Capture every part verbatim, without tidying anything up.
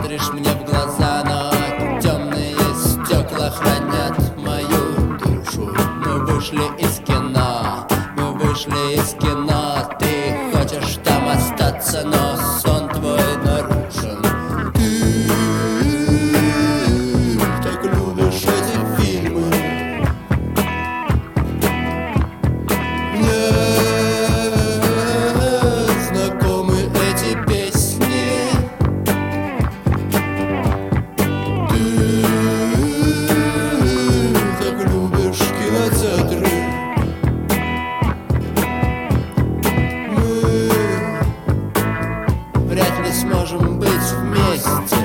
смотришь мне в глаза, но темные стекла хранят мою душу. Мы вышли из кино, мы вышли из кино. Ты хочешь там остаться, но сон твой нарушен. Ты так любишь эти фильмы. Мне знакомы эти песни. Ты так любишь кинотеатры. Мы вряд ли сможем быть вместе.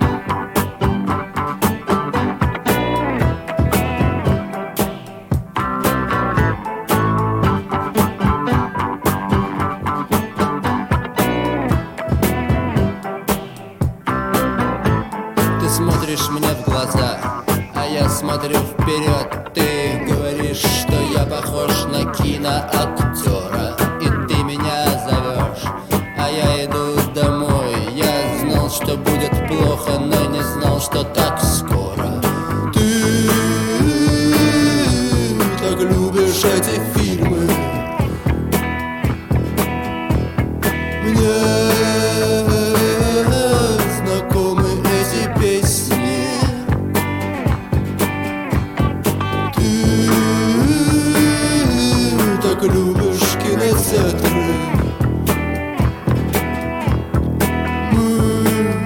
Ты смотришь мне в глаза, а я смотрю вперед. Ты говоришь, что я похож на киноактера, и ты меня зовешь, а я иду домой. Я знал, что будет плохо, но не знал, что так скоро. Ты так любишь эти фильмы. Мне знакомы эти песни. Ты так любишь кинотеатры. Мы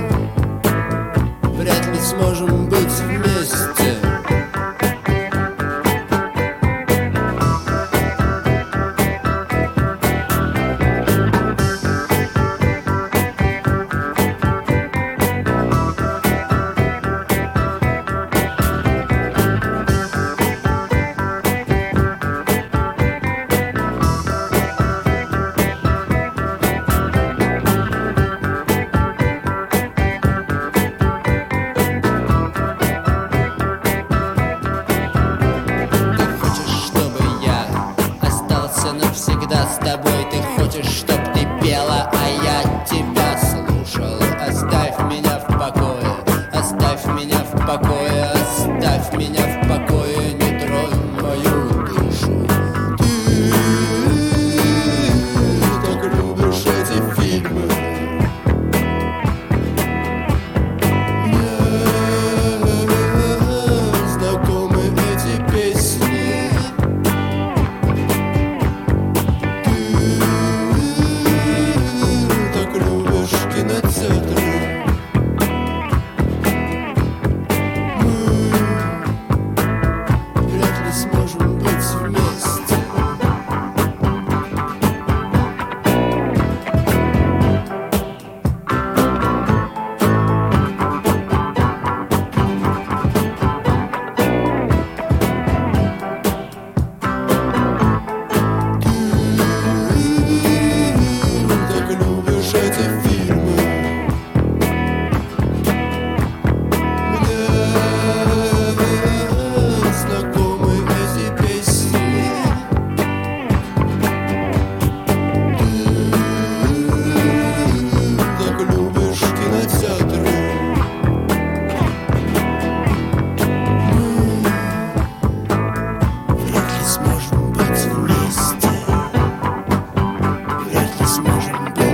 вряд ли сможем быть вместе. Навсегда с тобой. Ты хочешь, чтоб ты пела, а я тебя слушал. Оставь меня в покое, оставь меня в покое, оставь меня в покое, не тронь мою душу. Ты так любишь эти фильмы. Мне знакомы эти песни. Сможем быть вместе. Ты так любишь эти фильмы. Мне знакомы эти песни. Ты так любишь кинотеатры. Мы вряд ли сможем быть вместе. Вряд ли сможем быть.